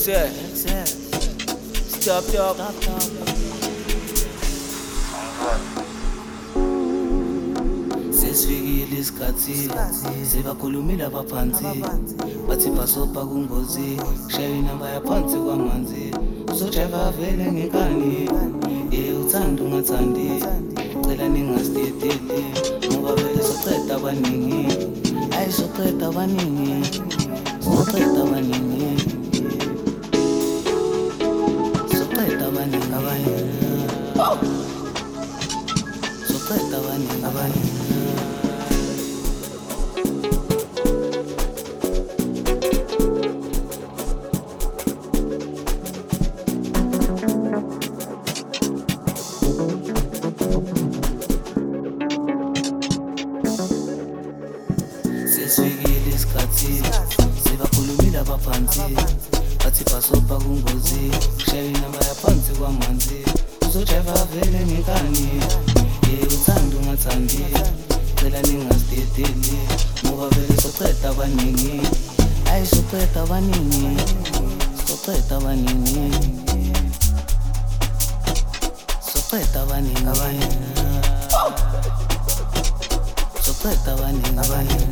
Excel. Stop. Sesifikile isikhathi sebakhulumile abaphansi bathi bhasopa kungozi shaya inamba yaphansi kwamanzi uzojayiva vele ngenkani uthanda ungathandi cela ningasidedeli ngoba vele soqeda abaningi ayi soqeda abaningi soqeda abaningi soqeda abaningi Sesifikile isikhathi sebakhulumile abaphansi bathi bhasopa kungozi shaya inamba yaphansi kwamanzi uzojayiva vele ngenkani uthanda ungathandi cela ningasidedeli ngoba vele soqeda abaningi ayi soqeda abaningi soqeda abaningi soqeda abaningi soqeda abaningi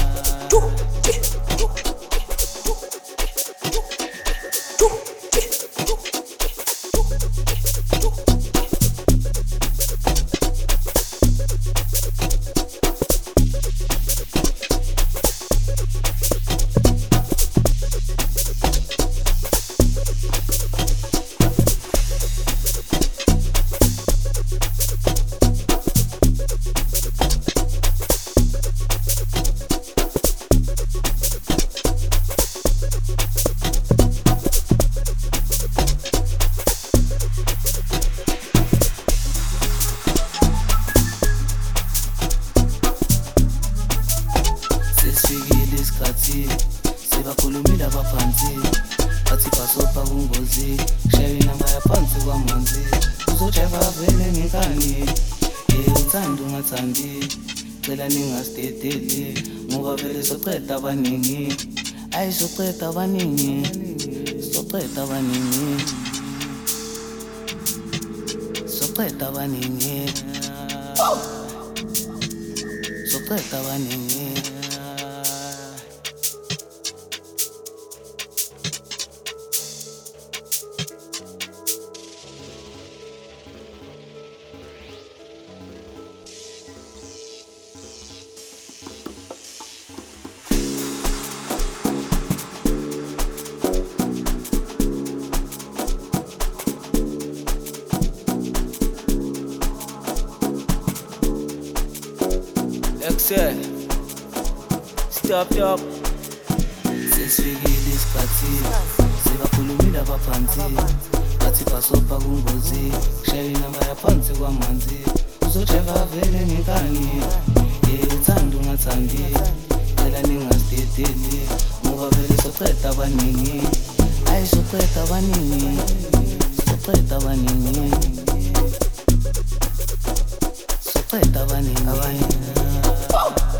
Sesifikile isikhathi sebakhulumile abaphansi bathi bhasopa kungozi shaya inamba yaphansi kwamanzi uzojayiva vele ngenkani uthanda ungathandi cela ningasidedeli ngoba vele soqeda abaningi ayi soqeda abaningi soqeda abaningi soqeda abaningi soqeda abaningi Excel. Stop. Sesifikile isikhathi sebakhulumile abaphansi bathi bhasopa kungozi shaya inamba yaphansi kwamanzi uzojayiva vele ngenkani uthanda ungathandi cela ningasidedeli ngoba vele soqeda abaningi ayi soqeda abaningi soqeda abaningi soqeda abaningi